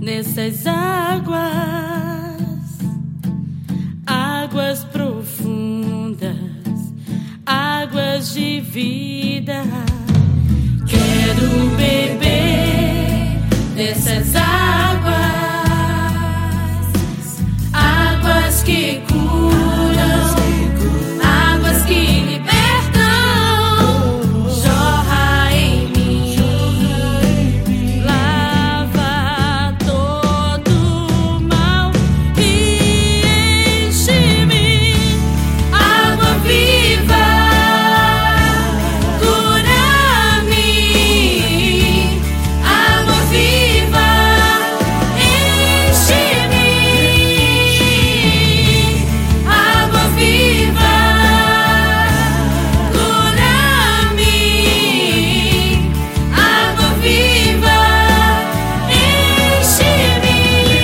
nessas águas, águas profundas, águas de vida. Quero beber dessas águas, águas que curam, águas que libertam. Jorra em mim, lava todo mal e enche-me. Água viva, cura-me. Água viva, enche-me. Água viva, cura-me. Água viva, enche-me.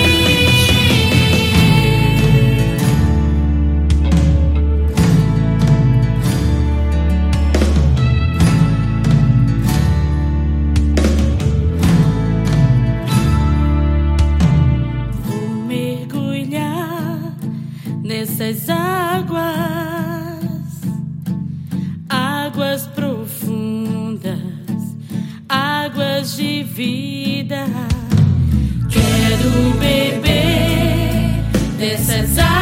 Vou mergulhar nessas águas, águas profundas, águas de vida. Quero beber dessas águas.